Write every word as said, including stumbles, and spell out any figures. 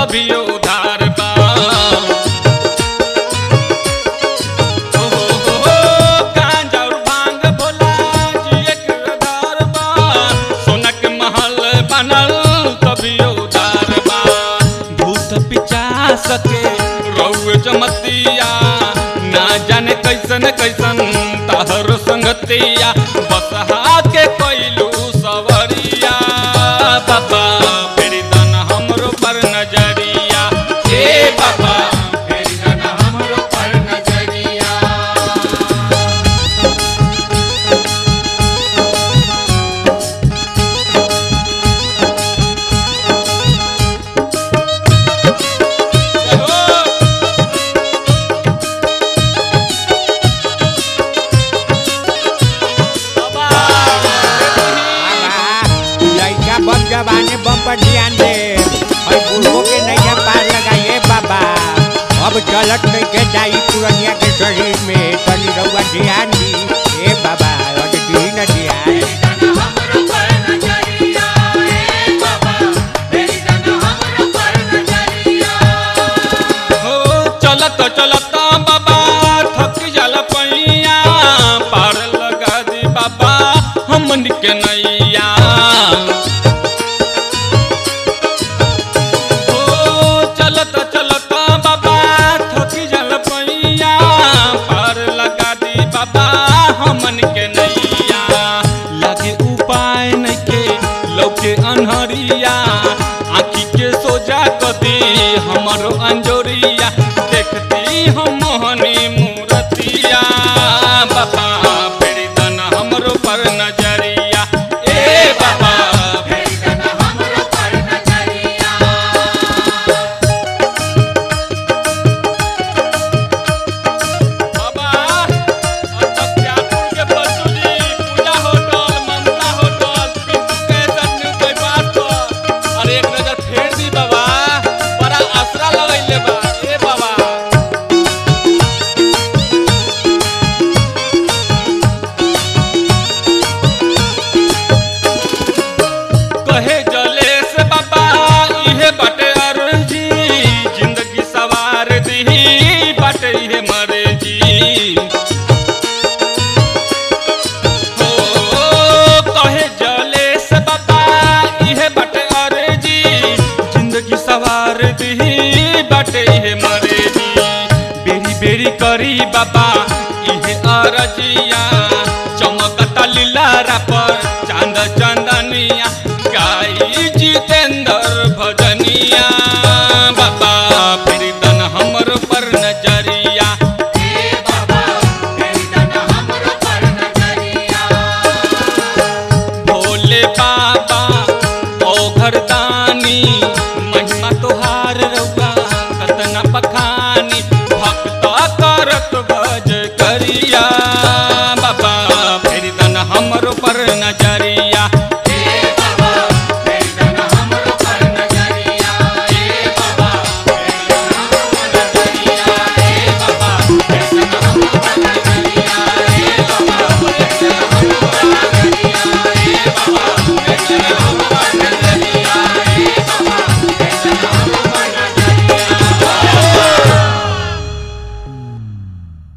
तभी उधार बा। ओ हो हो गांजा और भांग भोला जी एक आधार बा। सोना के महल बनल तभी उधार बा। भूत पिचास के रउए जमतिया ना जाने कैसन कैसन ताहर संगतिया बसहा के कोइलू सवरिया बाबा फेरी दन हमरो पर नजरिया ए बाबा फेरी दन हमरो पर नजरिया। बम जबाने बम पर ध्यान दे और बुढ़ो के नैया पार लगाइए बाबा। अब चलत नहीं के जाई पुरनिया के शरीर में तनी रउआ ध्यान दी ए बाबा और दी न ध्यान। हो चलत चलत बाबा थक जाला पैया पार लगा दी बाबा हमन के नैया। अनहरिया आँखी के सोजा कदी हमारो अंजोरिया देखती हम मोहनी मूर्तिया बाबा फेरी दन हमरो पर नजरिया ए बाबा फेरी दन हमरो पर नजरिया। बाबा अत्यापुर के बसुली पूजा होटल ममता होटल एक नजर फेर दी बाबा बड़ा आसरा लगैले बा ए बाबा। कहे जले से बाबा इहे बाटे अर्जी जिंदगी सवार दी बाटे इहे मरे जी। हो कहे जले से बाबा इहे बाटे सवार दी बाटे इहे मरे दी बेरी बेरी करी बाबा इहे अरजिया चमकता लीलारा पर चांद चंदनिया गाई जितेंद्र भजनिया बाबा फेरी दन हमरो पर नजरिया ए बाबा फेरी दन हमरो पर नजरिया। भोले बाबा ओ घरदानी महिमा तोहार रउआ कतना बखानी भक्त करत भज करिया बाबा फेरी दन हमरो पर नजर